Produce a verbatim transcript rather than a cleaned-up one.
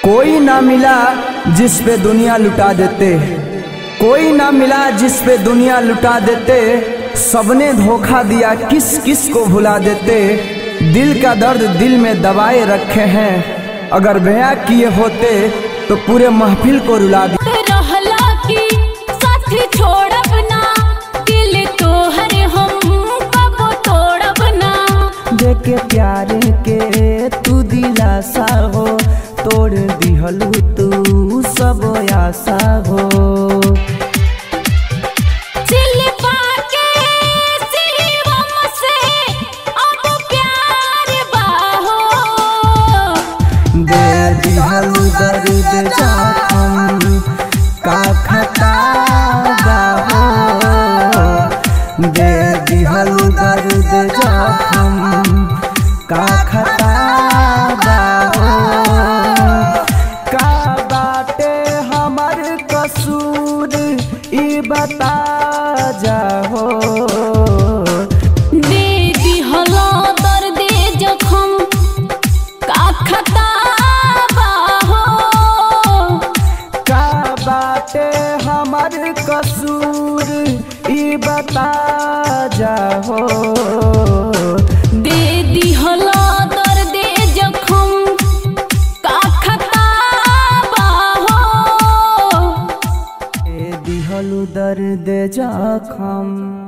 कोई ना मिला जिस पे दुनिया लुटा देते, कोई ना मिला जिस पे दुनिया लुटा देते। सबने धोखा दिया किस किस को भुला देते। दिल का दर्द दिल में दबाए रखे हैं, अगर बयां किए होते तो पूरे महफिल को रुला देते। देखे प्यार के तू दिलासा हो, तोड़ दिहलू तू सब आशा हो। दे दिहलू दर्द जख्म का खता हो, दे दिहलू दर्द जख्म का खता हो। का बाटे हमर कसूर ई बता जाओ। दे दिहलो दर्द जख्म का खता हो। का बाटे हमर कसूर ई बता जाओ। दे दिहलो दर्द जख्म का खता हो। दे दिहलू दर्द जख्म।